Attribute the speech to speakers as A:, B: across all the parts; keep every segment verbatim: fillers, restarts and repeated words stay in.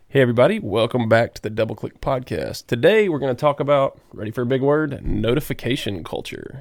A: Hey everybody, welcome back to the Double Click Podcast. Today we're going to talk about, ready for a big word, notification culture.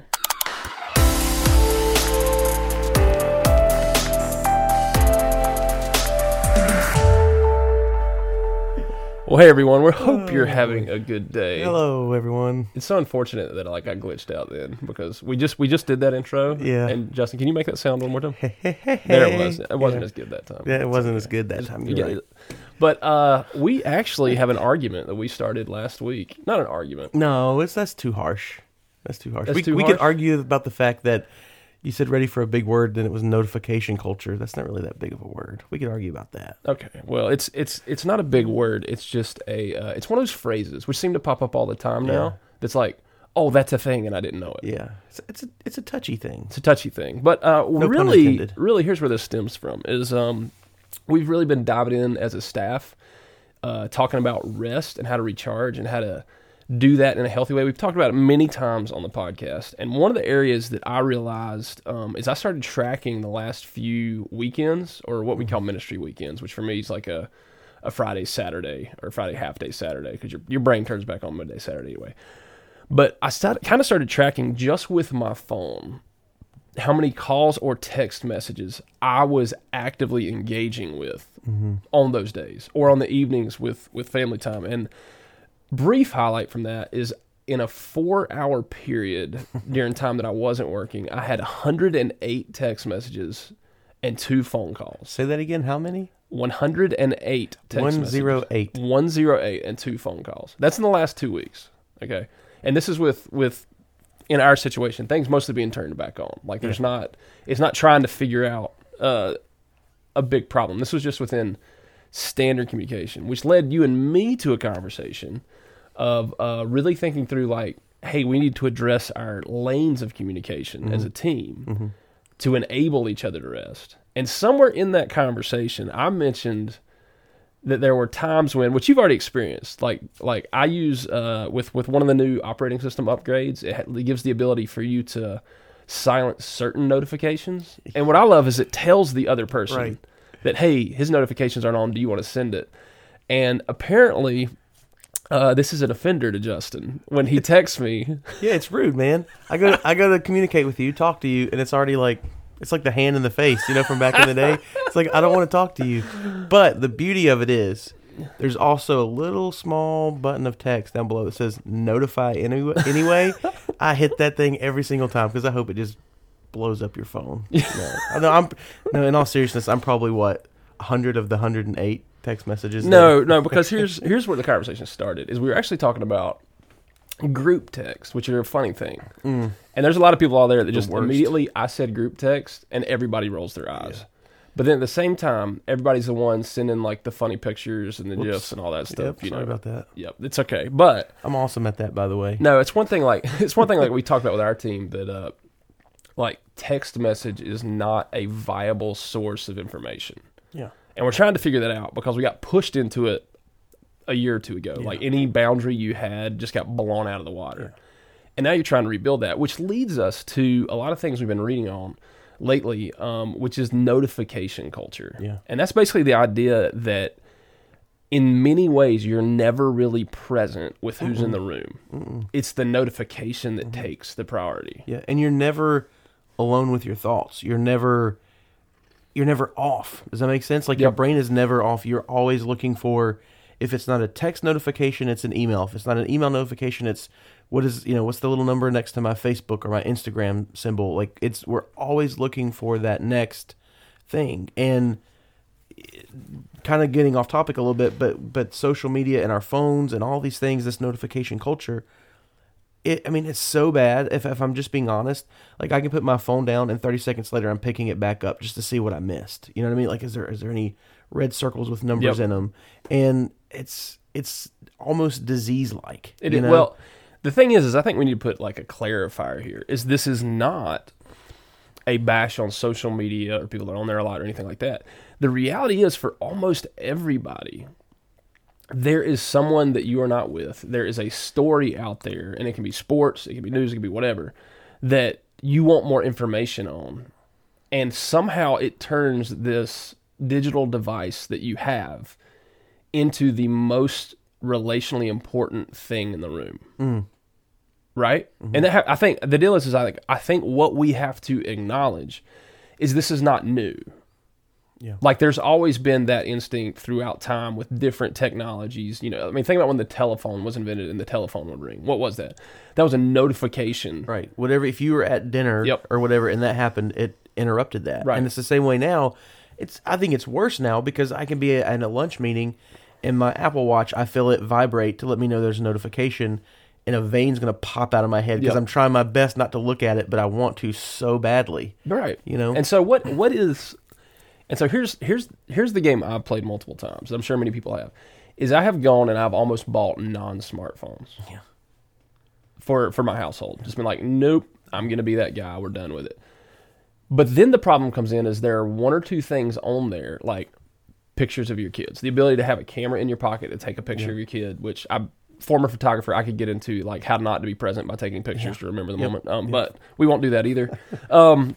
A: Well, hey everyone, we hope you're having a good day.
B: Hello everyone.
A: It's so unfortunate that like I glitched out then because we just we just did that intro.
B: Yeah.
A: And Justin, can you make that sound one more time?
B: Hey, hey, hey,
A: There it
B: hey.
A: was. It wasn't
B: Yeah.
A: as good that time.
B: Yeah, it wasn't as good that time.
A: You
B: You're
A: get
B: right.
A: it. But uh, we actually have an argument that we started last week. Not an argument.
B: No, it's that's too harsh. That's too harsh.
A: That's
B: we
A: too
B: we
A: harsh?
B: could argue about the fact that you said ready for a big word, then it was notification culture. That's not really that big of a word. We could argue about that.
A: Okay, well, it's it's it's not a big word. It's just a uh, it's one of those phrases which seem to pop up all the time now.
B: Yeah.
A: That's like, oh, that's a thing, and I didn't know it.
B: Yeah, it's it's a it's a touchy thing.
A: It's a touchy thing, but uh,
B: pun
A: really,
B: intended.
A: really, here's where this stems from. Is um, we've really been diving in as a staff, uh, talking about rest and how to recharge and how to do that in a healthy way. We've talked about it many times on the podcast, and one of the areas that I realized um, is I started tracking the last few weekends, or what we call ministry weekends, which for me is like a, a Friday, Saturday, or Friday half day Saturday, because your your brain turns back on Monday, Saturday anyway. But I started, kind of started tracking just with my phone how many calls or text messages I was actively engaging with
B: Mm-hmm.
A: on those days, or on the evenings with with family time. And brief highlight from that is in a four hour period during time that I wasn't working, I had one hundred eight text messages and two phone calls.
B: Say that again. How many?
A: one hundred eight text
B: One
A: messages.
B: zero eight.
A: one hundred eight and two phone calls. That's in the last two weeks. Okay. And this is with, with in our situation, things mostly being turned back on. Like there's not, it's not trying to figure out uh, a big problem. This was just within standard communication, which led you and me to a conversation of uh, really thinking through like, hey, we need to address our lanes of communication
B: Mm-hmm.
A: as a team to enable each other to rest. And somewhere in that conversation, I mentioned that there were times when, which you've already experienced, like like I use uh, with with one of the new operating system upgrades, it, ha- it gives the ability for you to silence certain notifications. And what I love is it tells the other person
B: Right.
A: that, hey, his notifications aren't on. Do you want to send it? And apparently, uh, this is an offender to Justin when he texts me.
B: Yeah, it's rude, man. I go I go to communicate with you, talk to you, and it's already like it's like the hand in the face, you know, from back in the day. It's like I don't want to talk to you. But the beauty of it is there's also a little small button of text down below that says notify anyway. anyway. I hit that thing every single time because I hope it just blows up your phone. No, I know I'm no, in all seriousness, I'm probably what, a hundred of the one hundred eight text messages.
A: No, no, because here's here's where the conversation started. Is we were actually talking about group text, which are a funny thing.
B: Mm.
A: And there's a lot of people out there that just
B: worst.
A: immediately, I said group text, and everybody rolls their eyes.
B: Yeah.
A: But then at the same time, everybody's the one sending like the funny pictures and the
B: Whoops.
A: GIFs and all that stuff.
B: Yep,
A: you
B: sorry
A: know
B: about that.
A: Yep, it's okay. But
B: I'm awesome at that, by the way.
A: no, it's one thing like it's one thing like we talked about with our team that uh, like text message is not a viable source of information.
B: Yeah.
A: And we're trying to figure that out because we got pushed into it a year or two ago.
B: Yeah.
A: Like any boundary you had just got blown out of the water. And now you're trying to rebuild that, which leads us to a lot of things we've been reading on lately, um, which is notification culture.
B: Yeah.
A: And that's basically the idea that in many ways you're never really present with who's in the room.
B: Mm-mm.
A: It's the notification that takes the priority.
B: Yeah, and you're never alone with your thoughts. You're never you're never off. Does that make sense? Like your
A: Yep.
B: brain is never off. You're always looking for, if it's not a text notification, it's an email. If it's not an email notification, it's what is, you know, what's the little number next to my Facebook or my Instagram symbol? Like it's we're always looking for that next thing. And kind of getting off topic a little bit, but but social media and our phones and all these things, this notification culture, It, I mean, it's so bad, if, if I'm just being honest. Like, I can put my phone down, and thirty seconds later, I'm picking it back up just to see what I missed. You know what I mean? Like, is there is there any red circles with numbers
A: Yep.
B: in them? And it's it's almost disease-like.
A: It
B: you
A: is,
B: know?
A: well, the thing is, is I think we need to put like a clarifier here. Is this is not a bash on social media or people that are on there a lot or anything like that. The reality is, for almost everybody, there is someone that you are not with. There is a story out there, and it can be sports, it can be news, it can be whatever, that you want more information on. And somehow it turns this digital device that you have into the most relationally important thing in the room.
B: Mm.
A: Right? Mm-hmm. And that ha- I think the deal is, is I think, I think what we have to acknowledge is this is not new.
B: Yeah.
A: Like there's always been that instinct throughout time with different technologies. You know, I mean, think about when the telephone was invented and the telephone would ring. What was that? That was a notification.
B: Right. Whatever, if you were at dinner
A: Yep.
B: or whatever and that happened, it interrupted that.
A: Right.
B: And it's the same way now. It's I think it's worse now because I can be at a lunch meeting and my Apple Watch, I feel it vibrate to let me know there's a notification and a vein's going to pop out of my head because
A: Yep.
B: I'm trying my best not to look at it, but I want to so badly.
A: Right.
B: You know?
A: And so what what is and so here's here's here's the game I've played multiple times. I'm sure many people have. Is I have gone and I've almost bought non-smartphones.
B: Yeah.
A: For for my household. Just been like, nope, I'm going to be that guy. We're done with it. But then the problem comes in is there are one or two things on there, like pictures of your kids. The ability to have a camera in your pocket to take a picture
B: Yeah.
A: of your kid, which I'm former photographer, I could get into like how not to be present by taking pictures
B: Yeah.
A: to remember the
B: Yep.
A: moment. Um,
B: Yep.
A: But we won't do that either. um,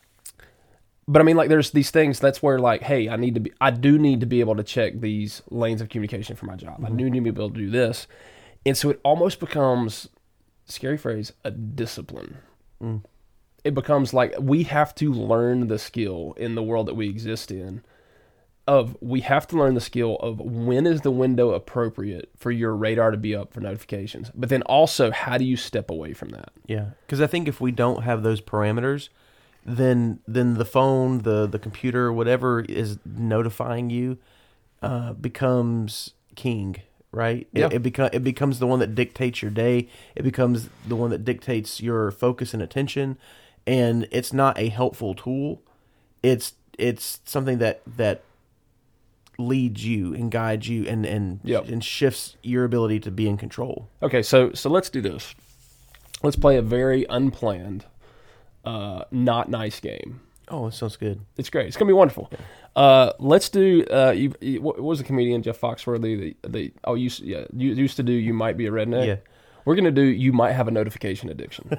A: but I mean, like there's these things, that's where like, hey, I need to be, I do need to be able to check these lanes of communication for my job.
B: Mm-hmm.
A: I do need to be able to do this. And so it almost becomes, scary phrase, a discipline.
B: Mm.
A: It becomes like we have to learn the skill in the world that we exist in of we have to learn the skill of when is the window appropriate for your radar to be up for notifications, but then also how do you step away from that?
B: Yeah, because I think if we don't have those parameters, then then the phone, the the computer, whatever is notifying you, uh, becomes king, right?
A: Yeah.
B: It, it become it becomes the one that dictates your day. It becomes the one that dictates your focus and attention, and it's not a helpful tool. It's it's something that that leads you and guides you and and
A: Yep.
B: and shifts your ability to be in control.
A: Okay, so so let's do this. Let's play a very unplanned, uh, not nice game.
B: Oh, that sounds good.
A: It's great. It's gonna be wonderful. Uh, let's do. Uh, you, you, what was the comedian Jeff Foxworthy? The, the oh, you yeah, you used to do. You might be a redneck.
B: Yeah.
A: We're gonna do. You might have a notification addiction.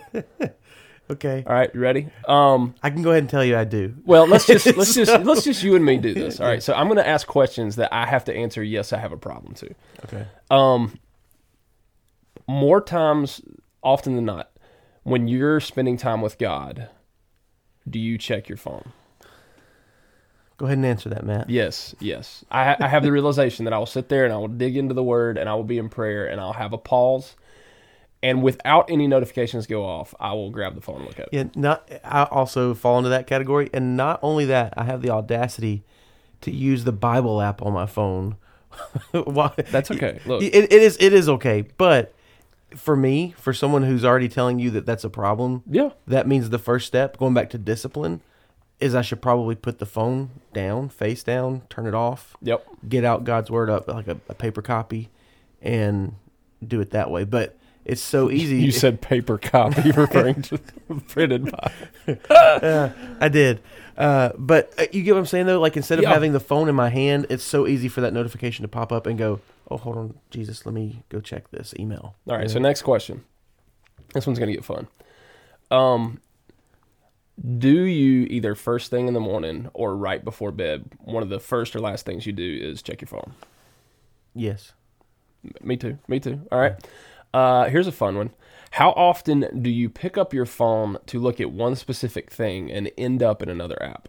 B: Okay.
A: All right, you ready? Um,
B: I can go ahead and tell you I do.
A: well, let's just let's just let's just you and me do this. All right. So I'm gonna ask questions that I have to answer. Yes, I have a problem to.
B: Okay.
A: Um, more times, often than not, when you're spending time with God, do you check your phone?
B: Go ahead and answer that, Matt.
A: Yes, yes. I, ha- I have the realization that I will sit there and I will dig into the Word and I will be in prayer and I'll have a pause. And without any notifications go off, I will grab the phone and look at it.
B: Yeah, not. I also fall into that category, and not only that, I have the audacity to use the Bible app on my phone. Why?
A: That's okay. Look,
B: It, it is. It is okay, but for me, for someone who's already telling you that that's a problem,
A: yeah,
B: that means the first step, going back to discipline, is I should probably put the phone down, face down, turn it off,
A: yep.
B: get out God's word up like a, a paper copy, and do it that way. But it's so easy.
A: You said paper copy, referring to printed by.
B: uh, I did. Uh, but uh, you get what I'm saying, though? Like, instead of
A: Yeah.
B: having the phone in my hand, it's so easy for that notification to pop up and go, oh, hold on, Jesus, let me go check this email.
A: All right,
B: You
A: so
B: know?
A: next question. This one's going to get fun. Um, do you either first thing in the morning or right before bed, one of the first or last things you do is check your phone?
B: Yes.
A: Me too. Me too. All right. Uh, here's a fun one. How often do you pick up your phone to look at one specific thing and end up in another app?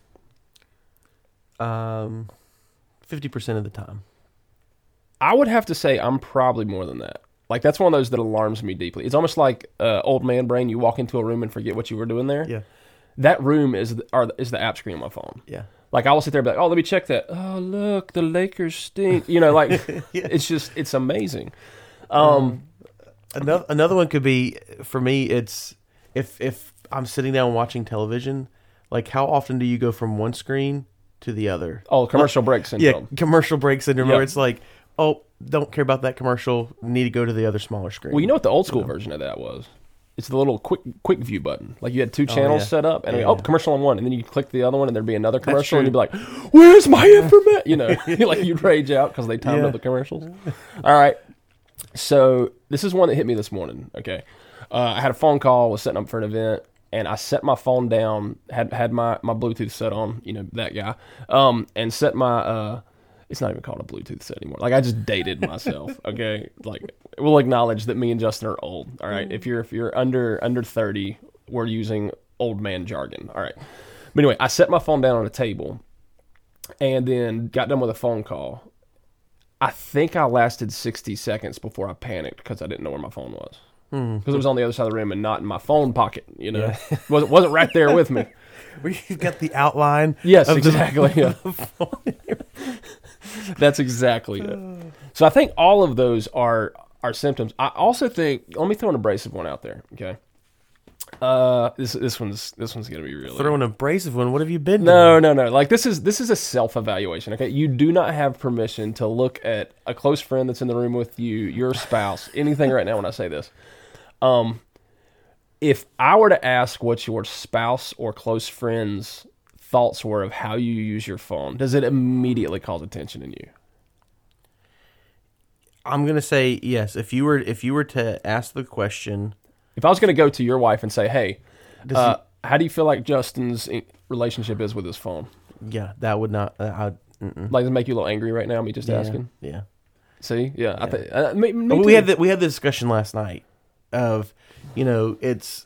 B: Um, fifty percent of the time.
A: I would have to say I'm probably more than that. Like, that's one of those that alarms me deeply. It's almost like uh, old man brain. You walk into a room and forget what you were doing there.
B: Yeah.
A: That room is the, are, is the app screen on my phone.
B: Yeah.
A: Like, I will sit there and be like, oh, let me check that. Oh, look, the Lakers stink. You know, like,
B: Yeah.
A: it's just, it's amazing. Um,
B: Another another one could be, for me, it's if if I'm sitting down watching television, like, how often do you go from one screen to the other?
A: oh, commercial break syndrome.
B: Yeah, commercial break syndrome,
A: Yep.
B: where it's like, oh, don't care about that commercial, need to go to the other smaller screen.
A: Well, you know what the old school version of that was? It's the little quick quick view button. Like, you had two channels
B: yeah.
A: set up, and
B: Yeah,
A: oh,
B: yeah.
A: commercial on one, and then you click the other one, and there'd be another commercial,
B: true.
A: and you'd be like, "Where's my information?" You know, like you'd rage out because they timed
B: Yeah.
A: up the commercials. All right, so this is one that hit me this morning. Okay, uh, I had a phone call, was setting up for an event, and I set my phone down, had had my my Bluetooth set on, you know, that guy, um, and set my uh, it's not even called a Bluetooth set anymore. Like I just dated myself. Okay, like we'll acknowledge that me and Justin are old. All right, if you're if you're under under thirty, we're using old man jargon. All right, but anyway, I set my phone down on a table, and then got done with a phone call. I think I lasted sixty seconds before I panicked because I didn't know where my phone was. Because mm. it was on the other side of the room and not in my phone pocket. You know, yeah. wasn't wasn't right there with me.
B: Where you've got the outline.
A: Yes,
B: of
A: exactly.
B: The,
A: yeah. That's exactly it. So I think all of those are are symptoms. I also think. Let me throw an abrasive one out there. Okay. Uh, this this one's this one's gonna be really
B: throw an abrasive one. What have you been
A: No,
B: doing?
A: no, no. Like this is this is a self evaluation. Okay, you do not have permission to look at a close friend that's in the room with you, your spouse, anything right now. When I say this, um, if I were to ask what your spouse or close friend's thoughts were of how you use your phone, does it immediately cause attention in you?
B: I'm gonna say yes. If you were if you were to ask the question.
A: If I was going to go to your wife and say, hey, uh, he, how do you feel like Justin's relationship is with his phone?
B: Yeah, that would not... Uh,
A: like, does it make you a little angry right now, me just
B: yeah,
A: asking?
B: Yeah.
A: See? Yeah.
B: yeah.
A: I think, uh, me, me
B: we had the, we had the discussion last night of, you know, it's...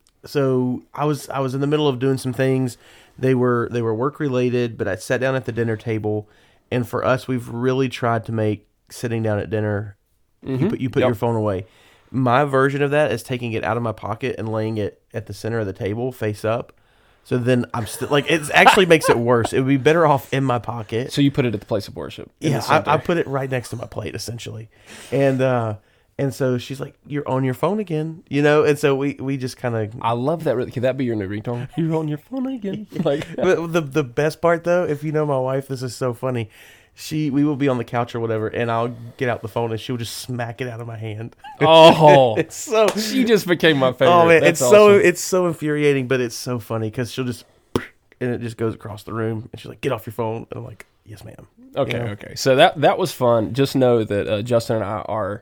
B: So I was I was in the middle of doing some things. They were they were work-related, but I sat down at the dinner table, and for us, we've really tried to make sitting down at dinner, mm-hmm. you put, you put yep. your phone away. My version of that is taking it out of my pocket and laying it at the center of the table, face up. So then I'm still like, it actually makes it worse. It would be better off in my pocket.
A: So you put it at the place of worship.
B: Yeah, I, I put it right next to my plate, essentially. And uh, and so she's like, "You're on your phone again," you know. And so we, we just kind of.
A: I love that. Could that be your new ringtone? You're on your phone again. Like,
B: but the the best part though, if you know my wife, this is so funny. She, we will be on the couch or whatever, and I'll get out the phone, and she'll just smack it out of my hand.
A: Oh,
B: it's so.
A: She just became my favorite.
B: Oh man,
A: That's
B: it's
A: awesome.
B: so it's so infuriating, but it's so funny because she'll just, and it just goes across the room, and she's like, "Get off your phone," and I'm like, "Yes, ma'am."
A: Okay,
B: you know?
A: okay. So that that was fun. Just know that uh, Justin and I are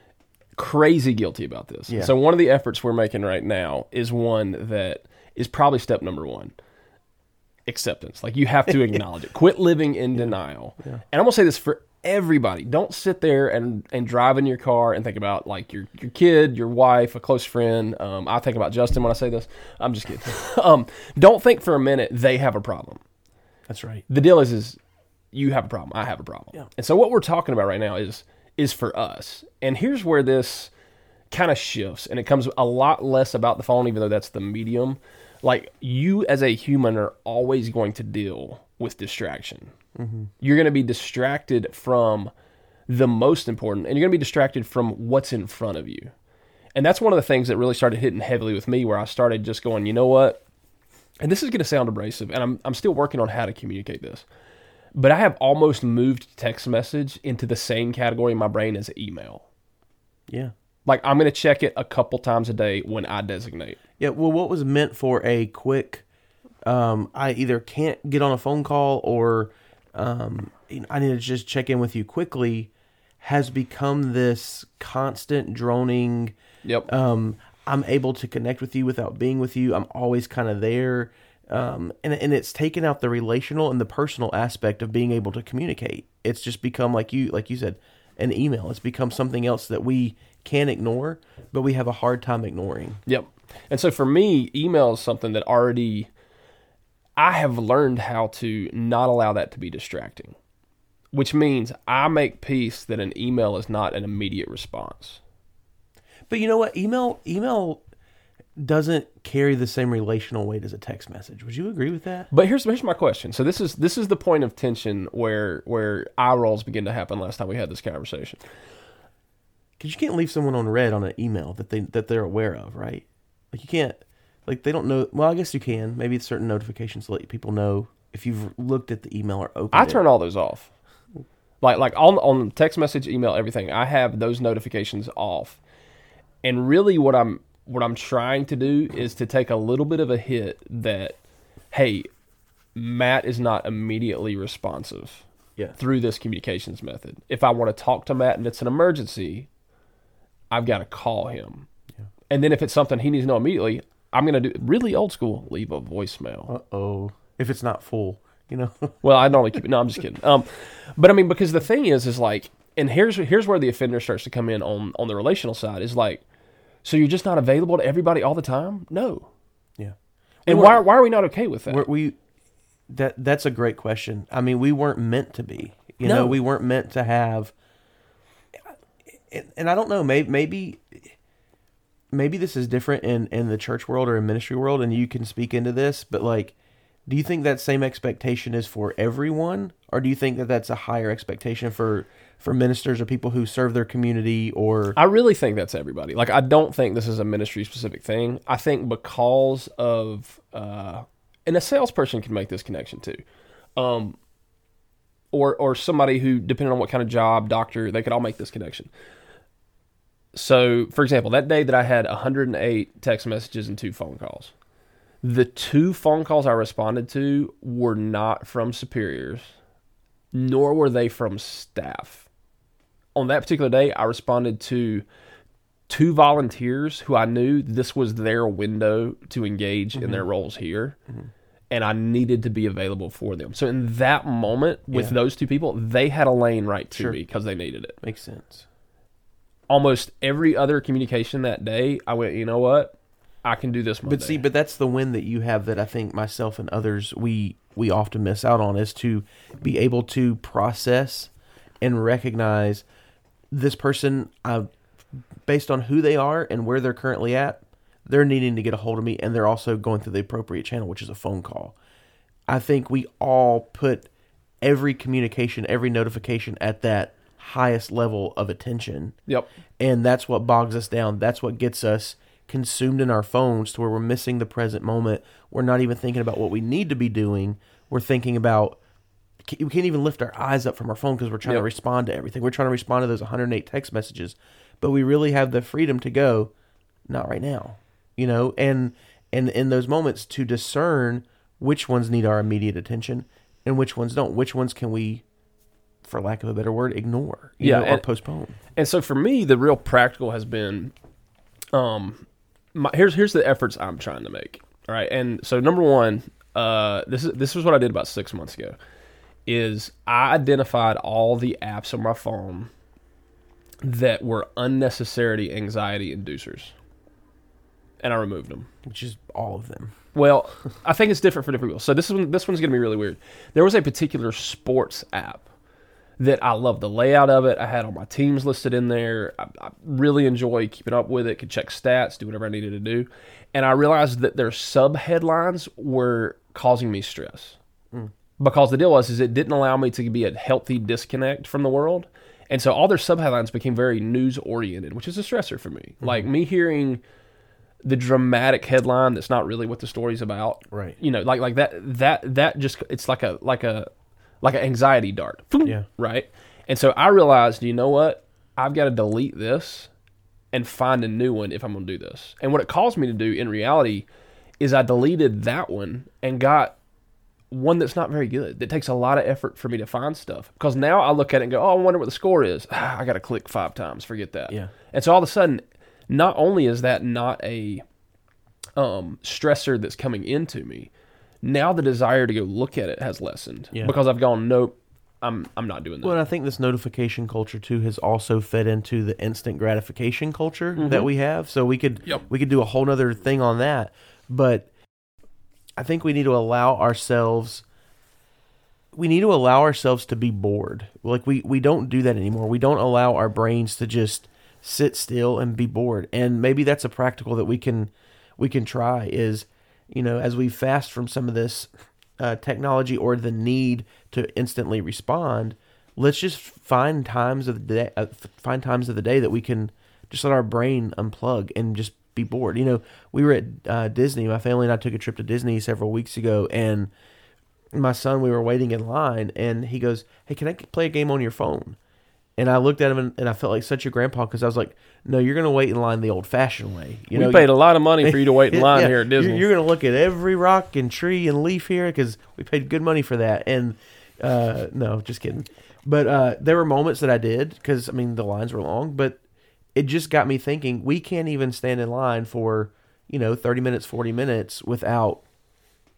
A: crazy guilty about this.
B: Yeah.
A: So one of the efforts we're making right now is one that is probably step number one. Acceptance. Like you have to acknowledge it. Quit living in denial.
B: Yeah.
A: And I'm gonna say this for everybody. Don't sit there and, and drive in your car and think about like your your kid, your wife, a close friend. Um, I think about Justin when I say this. I'm just kidding. um, don't think for a minute they have a problem.
B: That's right.
A: The deal is is you have a problem. I have a problem.
B: Yeah.
A: And so what we're talking about right now is is for us. And here's where this kind of shifts, and it comes a lot less about the phone, even though that's the medium. Like, you as a human are always going to deal with distraction. Mm-hmm. You're going to be distracted from the most important, and you're going to be distracted from what's in front of you. And that's one of the things that really started hitting heavily with me, where I started just going, you know what? And this is going to sound abrasive, and I'm I'm still working on how to communicate this. But I have almost moved text message into the same category in my brain as email.
B: Yeah.
A: Like, I'm going to check it a couple times a day when I designate.
B: Yeah, well, what was meant for a quick, um, I either can't get on a phone call or um, I need to just check in with you quickly, has become this constant droning.
A: Yep.
B: Um, I'm able to connect with you without being with you. I'm always kind of there. Um, and, and it's taken out the relational and the personal aspect of being able to communicate. It's just become, like you like you said, an email. It's become something else that we can ignore, but we have a hard time ignoring.
A: Yep. And so for me, email is something that already I have learned how to not allow that to be distracting, which means I make peace that an email is not an immediate response.
B: But you know what? Email email doesn't carry the same relational weight as a text message. Would you agree with that?
A: But here's here's my question. So this is this is the point of tension where where eye rolls begin to happen last time we had this conversation.
B: Because you can't leave someone on red on an email that they that they're aware of, right? Like you can't, like they don't know. Well, I guess you can. Maybe it's certain notifications to let people know if you've looked at the email or opened
A: I
B: it.
A: turn all those off. Like like on on text message, email, everything. I have those notifications off. And really, what I'm what I'm trying to do is to take a little bit of a hit that, hey, Matt is not immediately responsive.
B: Yeah.
A: Through this communications method. If I want to talk to Matt and it's an emergency, I've got to call him. Yeah. And then if it's something he needs to know immediately, I'm going to do really old school, leave a voicemail.
B: Uh-oh. If it's not full. You know,
A: Well, I normally keep it. No, I'm just kidding. Um, but I mean, because the thing is, is like, and here's here's where the offender starts to come in on on the relational side. Is like, so you're just not available to everybody all the time? No.
B: yeah.
A: And
B: We
A: why
B: weren't-
A: why are we not okay with that?
B: We're, we that that's a great question. I mean, we weren't meant to be. You
A: No.
B: know, we weren't meant to have. And, and I don't know. Maybe maybe maybe this is different in in the church world or in ministry world, and you can speak into this. But like, do you think that same expectation is for everyone, or do you think that that's a higher expectation for for ministers or people who serve their community? Or
A: I really think that's everybody. Like, I don't think this is a ministry specific thing. I think because of, uh, and a salesperson can make this connection too, um, or or somebody who, depending on what kind of job, doctor, they could all make this connection. So, for example, that day that I had one hundred eight text messages and two phone calls, the two phone calls I responded to were not from superiors, nor were they from staff. On that particular day, I responded to two volunteers who I knew this was their window to engage in their roles here, and I needed to be available for them. So in that moment, with
B: Yeah.
A: those two people, they had a lane right to
B: Sure.
A: me because they needed it.
B: makes sense.
A: Almost every other communication that day, I went, you know what? I can do this Monday.
B: But see, but that's the win that you have that I think myself and others we we often miss out on, is to be able to process and recognize this person, uh, based on who they are and where they're currently at, they're needing to get a hold of me, and they're also going through the appropriate channel, which is a phone call. I think we all put every communication, every notification at that highest level of attention.
A: Yep.
B: And that's what bogs us down. That's what gets us consumed in our phones to where we're missing the present moment. We're not even thinking about what we need to be doing. We're thinking about, we can't even lift our eyes up from our phone because we're trying
A: Yep.
B: to respond to everything. We're trying to respond to those one hundred eight text messages, but we really have the freedom to go, not right now, you know, and, and in those moments to discern which ones need our immediate attention and which ones don't. Which ones can we, for lack of a better word, ignore, you
A: Yeah,
B: know, or
A: and-
B: postpone.
A: And so for me, the real practical has been, um, my, here's here's the efforts I'm trying to make. All right, and so number one, uh, this is this is what I did about six months ago, is I identified all the apps on my phone that were unnecessary anxiety inducers, and I removed them.
B: Which is all of them.
A: Well, I think it's different for different people. So this one, this one's going to be really weird. There was a particular sports app that I love the layout of it. I had all my teams listed in there. I, I really enjoy keeping up with it. Could check stats, do whatever I needed to do. And I realized that their sub headlines were causing me stress.
B: Mm.
A: Because the deal was, is it didn't allow me to be a healthy disconnect from the world. And so all their sub headlines became very news oriented, which is a stressor for me.
B: Mm-hmm.
A: Like me hearing the dramatic headline that's not really what the story's about.
B: Right.
A: You know, like like that that that just it's like a like a like an anxiety dart.
B: Yeah.
A: Right? And so I realized, you know what? I've got to delete this and find a new one if I'm going to do this. And what it caused me to do in reality is I deleted that one and got one that's not very good. That takes a lot of effort for me to find stuff. Because now I look at it and go, oh, I wonder what the score is. I got to click five times. Forget that.
B: Yeah.
A: And so all of a sudden, not only is that not a um, stressor that's coming into me, now the desire to go look at it has lessened.
B: Yeah.
A: Because I've gone, nope, I'm I'm not doing that.
B: Well, and I think this notification culture too has also fed into the instant gratification culture
A: Mm-hmm.
B: that we have. So we could
A: Yep.
B: we could do a whole nother thing on that. But I think we need to allow ourselves we need to allow ourselves to be bored. Like we, we don't do that anymore. We don't allow our brains to just sit still and be bored. And maybe that's a practical that we can we can try is, you know, as we fast from some of this uh, technology or the need to instantly respond, let's just find times of the day, uh, find times of the day that we can just let our brain unplug and just be bored. You know, we were at uh, Disney. My family and I took a trip to Disney several weeks ago, and my son, we were waiting in line, and he goes, "Hey, can I play a game on your phone?" And I looked at him, and, and I felt like such a grandpa because I was like, "No, you're going to wait in line the old-fashioned way." You
A: we
B: know,
A: paid a lot of money for you to wait in line
B: Yeah,
A: here at Disney.
B: You're, you're going to look at every rock and tree and leaf here because we paid good money for that. And uh, no, just kidding. But uh, there were moments that I did because, I mean, the lines were long, but it just got me thinking, we can't even stand in line for, you know, thirty minutes, forty minutes without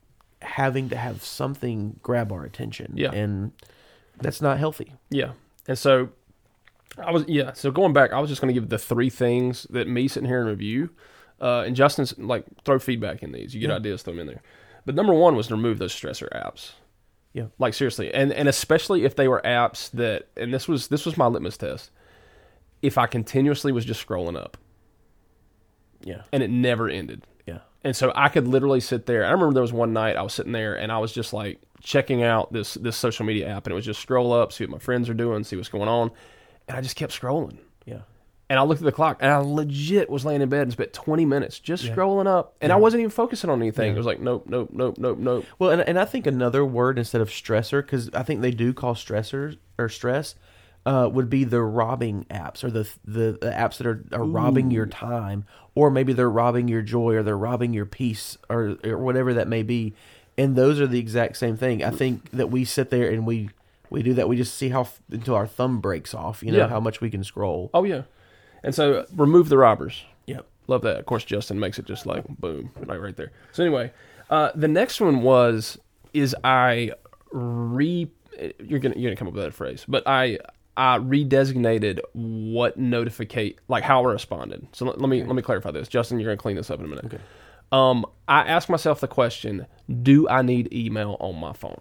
B: having to have something grab our attention.
A: Yeah.
B: And that's not healthy.
A: Yeah. And so I was, yeah. So going back, I was just going to give the three things that me sitting here in review, uh, and Justin's like throw feedback in these. You get
B: Yeah.
A: ideas, throw them in there. But number one was to remove those stressor apps.
B: Yeah.
A: Like seriously. And, and especially if they were apps that, and this was, this was my litmus test. If I continuously was just scrolling up
B: Yeah.
A: and it never ended.
B: Yeah.
A: And so I could literally sit there. I remember there was one night I was sitting there and I was just like checking out this this social media app, and it was just scroll up, see what my friends are doing, see what's going on. And I just kept scrolling.
B: Yeah.
A: And I looked at the clock, and I legit was laying in bed and spent twenty minutes just
B: Yeah.
A: scrolling up. And
B: Yeah.
A: I wasn't even focusing on anything.
B: Yeah.
A: It was like, nope, nope, nope, nope, nope.
B: Well, and, and I think another word instead of stressor, because I think they do call stressors or stress, uh, would be the robbing apps, or the the, the apps that are, are robbing your time, or maybe they're robbing your joy, or they're robbing your peace, or, or whatever that may be. And those are the exact same thing. I think that we sit there and we we do that. We just see how f- until our thumb breaks off. You know
A: Yeah.
B: how much we can scroll.
A: Oh, yeah. And so remove the robbers.
B: Yep.
A: Love that. Of course, Justin makes it just like boom, like right there. So anyway, uh, the next one was is I re. You're gonna you're gonna come up with that phrase, but I I redesignated what notificate like how I responded. So let, let me
B: Okay.
A: let me clarify this, Justin. You're gonna clean this up in a minute.
B: Okay.
A: Um, I asked myself the question: do I need email on my phone?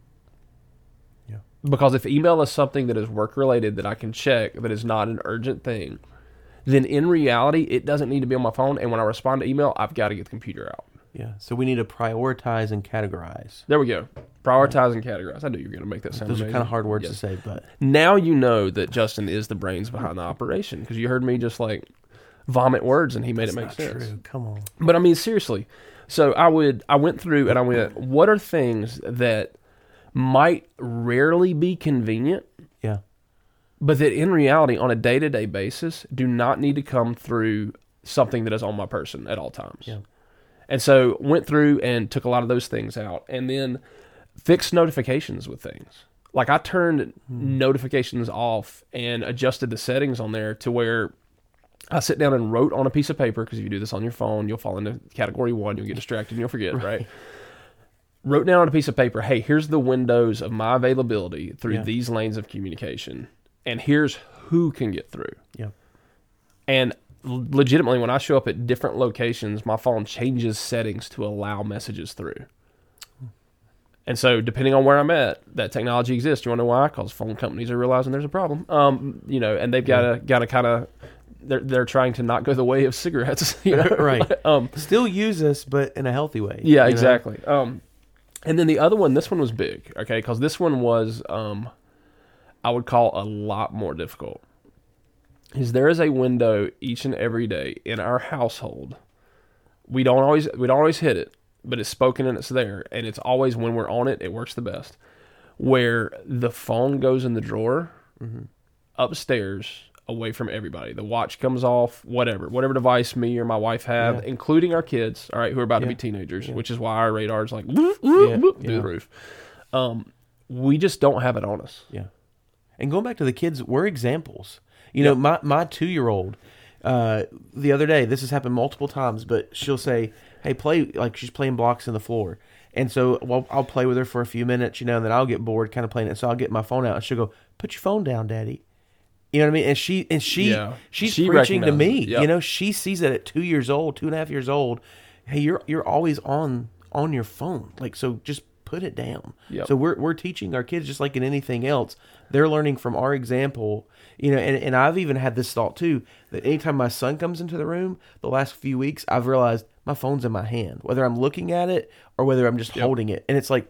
B: Yeah.
A: Because if email is something that is work related that I can check, that is not an urgent thing, then in reality, it doesn't need to be on my phone. And when I respond to email, I've got to get the computer out.
B: Yeah. So we need to prioritize and categorize.
A: There we go. Prioritize and categorize. I knew you were going to make that sound
B: Those are
A: amazing.
B: kind of hard words
A: Yes.
B: to say, but
A: Now you know that Justin is the brains behind the operation, because you heard me just like vomit words and he made
B: that's
A: it make
B: not
A: sense.
B: true. Come on.
A: But I mean, seriously. So I would, I went through and I went, what are things that might rarely be convenient,
B: Yeah.
A: but that in reality, on a day-to-day basis, do not need to come through something that is on my person at all times.
B: Yeah.
A: And so went through and took a lot of those things out, and then fixed notifications with things. Like I turned
B: Hmm.
A: notifications off and adjusted the settings on there to where I sit down and wrote on a piece of paper, because if you do this on your phone, you'll fall into category one, you'll get distracted and you'll forget, right? right? Wrote down on a piece of paper, hey, here's the windows of my availability through
B: Yeah.
A: these lanes of communication, and here's who can get through.
B: Yeah.
A: And legitimately, when I show up at different locations, my phone changes settings to allow messages through. And so, depending on where I'm at, that technology exists. You want to know why? Because phone companies are realizing there's a problem. Um, you know, and they've got to got to kind of they're they're trying to not go the way of cigarettes. You know?
B: Right.
A: um,
B: Still use us, but in a healthy way.
A: yeah,
B: you know?
A: exactly. Um, and then the other one, this one was big. Okay, because this one was um, I would call a lot more difficult. Is there is a window each and every day in our household. We don't always we don't always hit it, but it's spoken and it's there, and it's always when we're on it, it works the best. Where the phone goes in the drawer
B: Mhm.
A: upstairs, away from everybody. The watch comes off, whatever, whatever device me or my wife have,
B: Yeah.
A: including our kids, all right, who are about to
B: Yeah.
A: be teenagers,
B: Yeah.
A: which is why our radar's like whoop, whoop,
B: Yeah.
A: whoop, through
B: Yeah.
A: the roof. Um, we just don't have it on us.
B: Yeah. And going back to the kids, we're examples. You
A: Yep.
B: know, my, my two-year-old, uh, the other day, this has happened multiple times, but she'll say, hey, play, like she's playing blocks in the floor. And so well, I'll play with her for a few minutes, you know, and then I'll get bored kind of playing it. So I'll get my phone out and she'll go, put your phone down, Daddy. You know what I mean? And she, and she,
A: Yeah.
B: she's
A: She
B: preaching to me,
A: recognizes it. Yep.
B: you know, she sees that at two years old, two and a half years old. Hey, you're, you're always on, on your phone. Like, so just put it down.
A: Yep.
B: So we're, we're teaching our kids just like in anything else. They're learning from our example, you know, and, and I've even had this thought too, that anytime my son comes into the room, the last few weeks, I've realized my phone's in my hand, whether I'm looking at it or whether I'm just
A: Yep.
B: holding it. And it's like,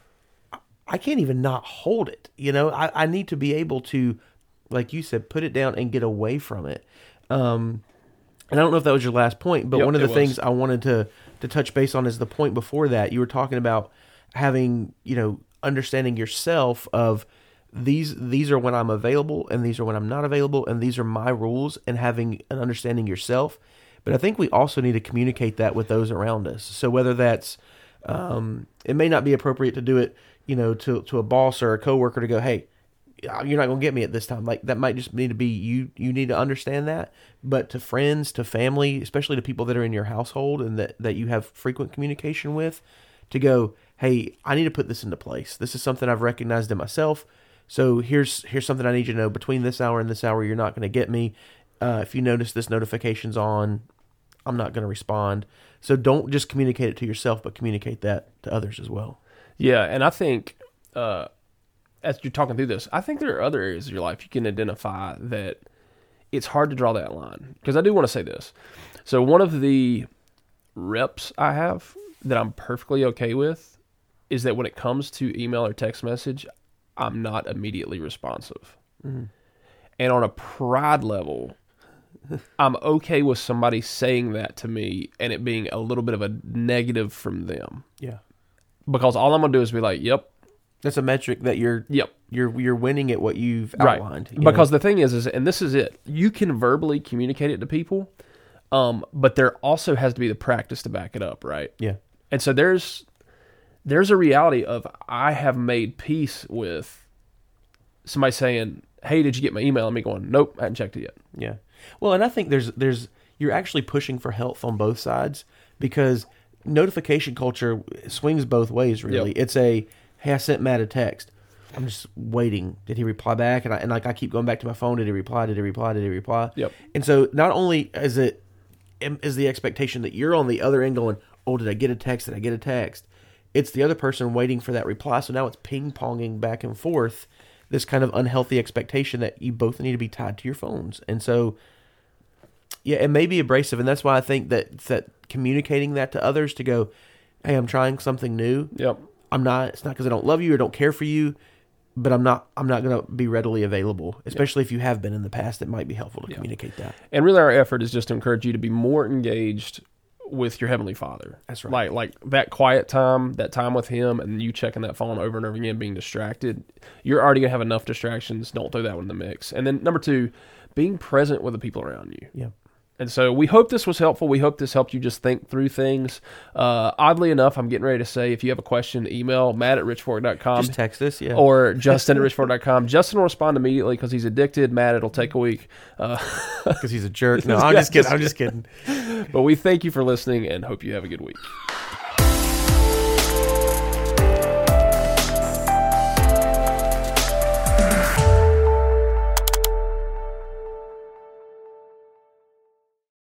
B: I can't even not hold it. You know, I, I need to be able to, like you said, put it down and get away from it. Um, and I don't know if that was your last point, but
A: Yep,
B: one of
A: it
B: the
A: was.
B: things I wanted to, to touch base on is the point before that. You were talking about having, you know, understanding yourself of these, these are when I'm available and these are when I'm not available and these are my rules, and having an understanding yourself. But I think we also need to communicate that with those around us. So whether that's, um, it may not be appropriate to do it, you know, to, to a boss or a coworker to go, hey, you're not going to get me at this time. Like that might just need to be, you, you need to understand that. But to friends, to family, especially to people that are in your household and that, that you have frequent communication with, to go, hey, I need to put this into place. This is something I've recognized in myself. So here's here's something I need you to know. Between this hour and this hour, you're not going to get me. Uh, if you notice this notification's on, I'm not going to respond. So don't just communicate it to yourself, but communicate that to others as well.
A: Yeah, and I think uh, as you're talking through this, I think there are other areas of your life you can identify that it's hard to draw that line. Because I do want to say this. So one of the reps I have that I'm perfectly okay with is that when it comes to email or text message, I'm not immediately responsive. Mm-hmm. And on a pride level, I'm okay with somebody saying that to me and it being a little bit of a negative from them.
B: Yeah.
A: Because all I'm going to do is be like, yep.
B: That's a metric that you're yep. you're you're winning at what you've outlined.
A: Right. Because know? the thing is, is, and this is it, you can verbally communicate it to people, um, but there also has to be the practice to back it up, right?
B: Yeah.
A: And so there's there's a reality of I have made peace with somebody saying, hey, did you get my email? And me going, nope, I haven't checked it yet.
B: Yeah. Well, and I think there's there's you're actually pushing for health on both sides because notification culture swings both ways, really. Yep. It's a, hey, I sent Matt a text. I'm just waiting. Did he reply back? And I and like I keep going back to my phone. Did he reply? Did he reply? Did he reply?
A: Yep.
B: And so not only is it is the expectation that you're on the other end going, oh, did I get a text? Did I get a text? It's the other person waiting for that reply. So now it's ping-ponging back and forth, this kind of unhealthy expectation that you both need to be tied to your phones. And so, yeah, it may be abrasive. And that's why I think that that communicating that to others to go, hey, I'm trying something new.
A: Yep.
B: I'm not, it's not because I don't love you or don't care for you, but I'm not, I'm not going to be readily available, especially yep. if you have been in the past. It might be helpful to yep. communicate that.
A: And really our effort is just to encourage you to be more engaged with your Heavenly Father.
B: That's right.
A: Like like that quiet time, that time with Him, and you checking that phone over and over again, being distracted. You're already gonna have enough distractions. Don't throw that one in the mix. And then number two, being present with the people around you.
B: Yeah.
A: And so we hope this was helpful. We hope this helped you just think through things. Uh, oddly enough, I'm getting ready to say, if you have a question, email Matt at richfork dot com.
B: Just text us, yeah.
A: Or Justin at richfork dot com. Justin will respond immediately because he's addicted. Matt, it'll take a week. Because
B: uh, he's a jerk. No, I'm just kidding. I'm just kidding.
A: But we thank you for listening and hope you have a good week.